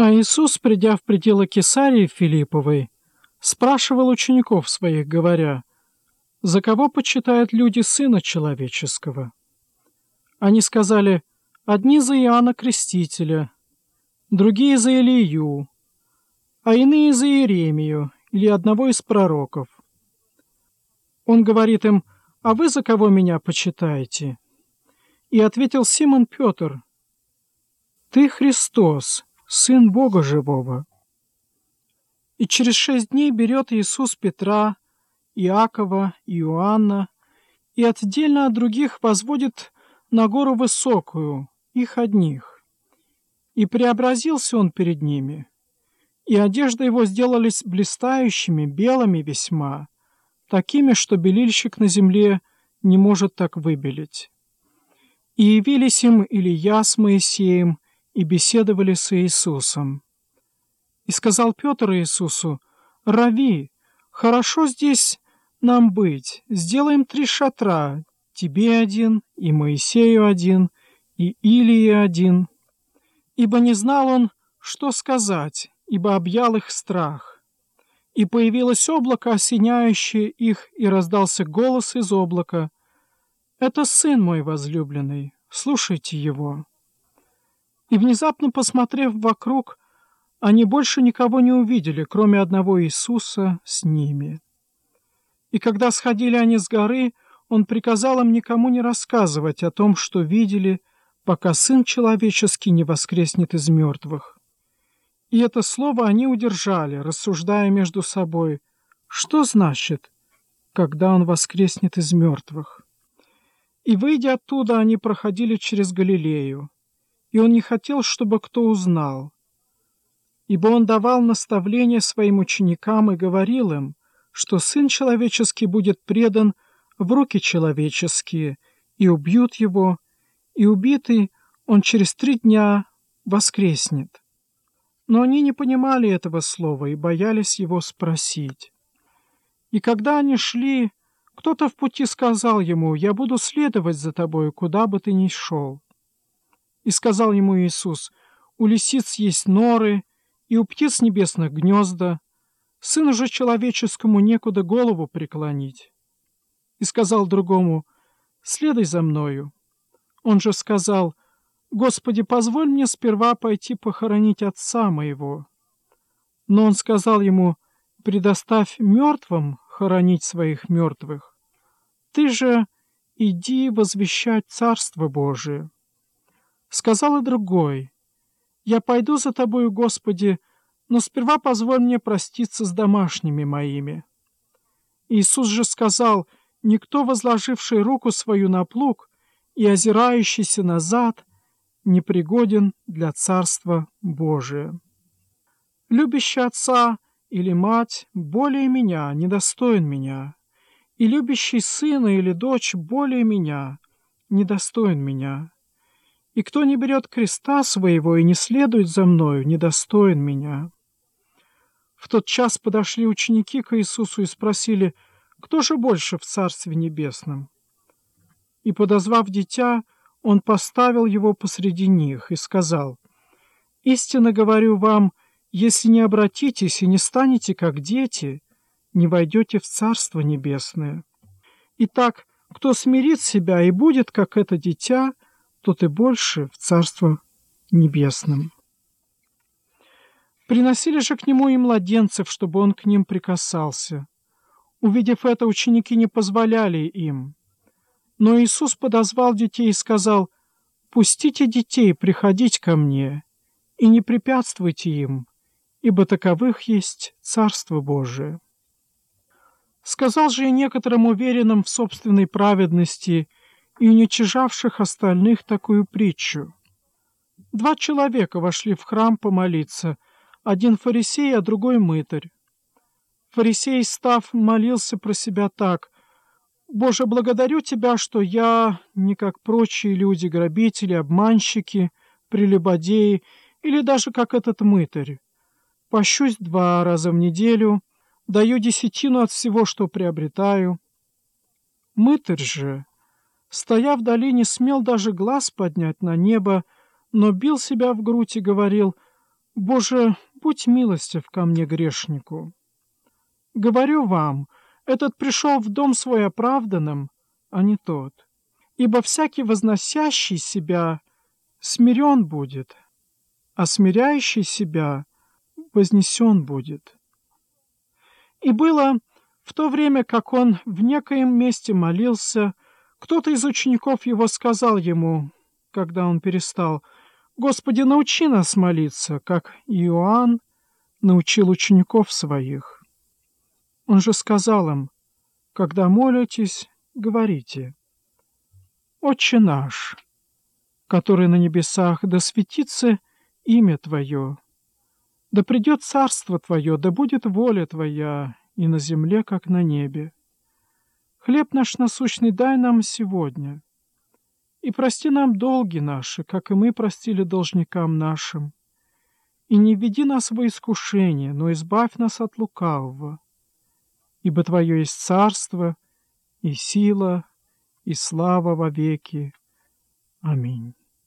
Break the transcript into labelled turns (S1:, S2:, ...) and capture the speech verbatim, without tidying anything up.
S1: А Иисус, придя в пределы Кесарии Филипповой, спрашивал учеников своих, говоря: «За кого почитают люди Сына Человеческого?» Они сказали: «Одни за Иоанна Крестителя, другие за Илию, а иные за Иеремию или одного из пророков». Он говорит им: «А вы за кого меня почитаете?» И ответил Симон Петр: «Ты Христос, Сын Бога Живого». И через шесть дней берет Иисус Петра, Иакова и Иоанна и отдельно от других возводит на гору высокую, их одних. И преобразился он перед ними, и одежды его сделались блистающими, белыми весьма, такими, что белильщик на земле не может так выбелить. И явились им Илия с Моисеем, и беседовали с Иисусом. И сказал Петр Иисусу: «Рави, хорошо здесь нам быть, сделаем три шатра, тебе один, и Моисею один, и Илии один». Ибо не знал он, что сказать, ибо объял их страх. И появилось облако, осеняющее их, и раздался голос из облака: «Это Сын мой возлюбленный, слушайте его». И внезапно, посмотрев вокруг, они больше никого не увидели, кроме одного Иисуса с ними. И когда сходили они с горы, Он приказал им никому не рассказывать о том, что видели, пока Сын Человеческий не воскреснет из мертвых. И это слово они удержали, рассуждая между собой: что значит, когда Он воскреснет из мертвых? И, выйдя оттуда, они проходили через Галилею, и Он не хотел, чтобы кто узнал. Ибо Он давал наставления своим ученикам и говорил им, что Сын Человеческий будет предан в руки человеческие, и убьют Его, и убитый Он через три дня воскреснет. Но они не понимали этого слова и боялись Его спросить. И когда они шли, кто-то в пути сказал Ему: «Я буду следовать за Тобою, куда бы Ты ни шел». И сказал ему Иисус: «У лисиц есть норы, и у птиц небесных гнезда, Сыну же человеческому некуда голову преклонить». И сказал другому: «Следуй за мною». Он же сказал: «Господи, позволь мне сперва пойти похоронить отца моего». Но он сказал ему: «Предоставь мертвым хоронить своих мертвых. Ты же иди возвещать Царство Божие». Сказал и другой: «Я пойду за Тобою, Господи, но сперва позволь мне проститься с домашними моими». Иисус же сказал: «Никто, возложивший руку свою на плуг и озирающийся назад, непригоден для Царства Божия. Любящий отца или мать более меня недостоин меня, и любящий сына или дочь более меня недостоин меня. И кто не берет креста своего и не следует за мною, недостоин меня». В тот час подошли ученики к Иисусу и спросили: «Кто же больше в Царстве Небесном?» И, подозвав дитя, Он поставил его посреди них и сказал: «Истинно говорю вам, если не обратитесь и не станете как дети, не войдете в Царство Небесное. Итак, кто смирит себя и будет как это дитя, тот и больше в Царство Небесном». Приносили же к Нему и младенцев, чтобы Он к ним прикасался. Увидев это, ученики не позволяли им. Но Иисус подозвал детей и сказал: «Пустите детей приходить ко Мне, и не препятствуйте им, ибо таковых есть Царство Божие». Сказал же и некоторым уверенным в собственной праведности и уничижавших остальных такую притчу. Два человека вошли в храм помолиться, один фарисей, а другой мытарь. Фарисей, став, молился про себя так: «Боже, благодарю Тебя, что я, не как прочие люди, грабители, обманщики, прелюбодеи, или даже как этот мытарь. Пощусь два раза в неделю, даю десятину от всего, что приобретаю». Мытарь же, стоя вдали, не смел даже глаз поднять на небо, но бил себя в грудь и говорил: Боже, будь милостив ко мне, грешнику. Говорю вам, этот пришел в дом свой оправданным, а не тот. Ибо всякий возносящий себя смирен будет, а смиряющий себя вознесен будет. И было в то время, как он в некоем месте молился, кто-то из учеников его сказал ему, когда он перестал: «Господи, научи нас молиться, как Иоанн научил учеников своих». Он же сказал им: «Когда молитесь, говорите: Отче наш, который на небесах, да светится имя Твое, да придет царство Твое, да будет воля Твоя и на земле, как на небе. Хлеб наш насущный дай нам сегодня, и прости нам долги наши, как и мы простили должникам нашим. И не введи нас во искушение, но избавь нас от лукавого. Ибо Твое есть царство, и сила, и слава во веки. Аминь».